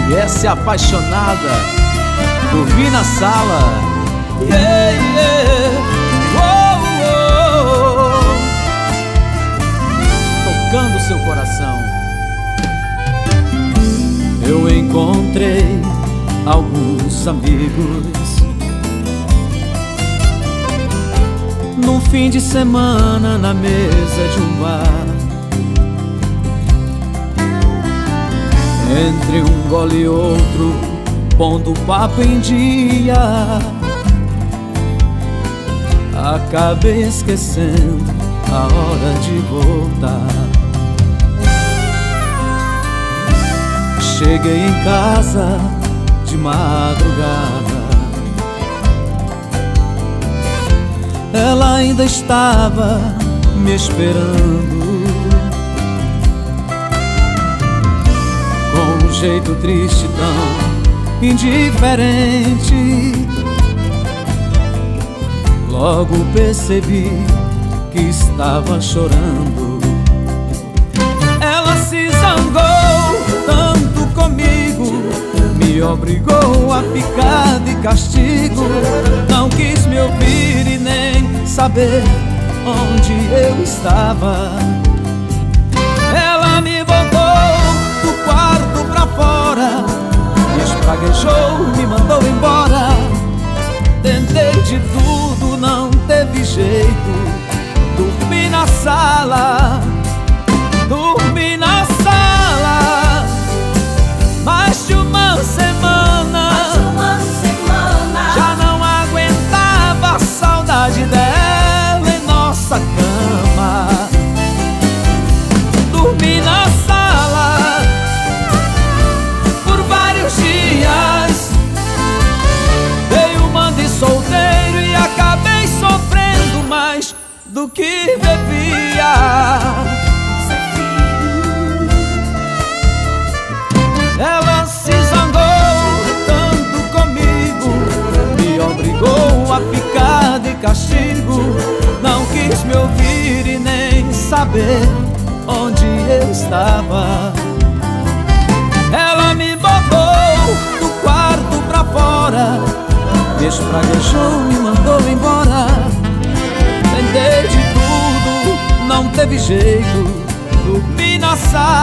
E essa é apaixonada, dormi na sala. Yeah, yeah. Oh, oh, oh. Tocando seu coração. Eu encontrei alguns amigos num fim de semana na mesa de um bar. Entre um gole e outro, pondo o papo em dia, acabei esquecendo a hora de voltar. Cheguei em casa de madrugada, ela ainda estava me esperando. Com um jeito triste, tão indiferente, logo percebi que estava chorando. Ela se zangou tanto comigo, me obrigou a ficar de castigo. Não quis me ouvir e nem saber onde eu estava. Ela me botou do quarto pra fora, me espraguejou, me mandou embora. Tentei de tudo, não teve jeito. Dormi na sala, dormi na sala. Mais de uma semana, já não aguentava a saudade dela em nossa cama. Dormi na sala por vários dias, dei uma de solteiro e acabei sofrendo mais do que devia. Ela se zangou tanto comigo, me obrigou a ficar de castigo. Não quis me ouvir e nem saber onde eu estava. Ela me botou do quarto pra fora, me espraguejou, me mandou embora. Tentei de tudo, não teve jeito. Dormi na sala.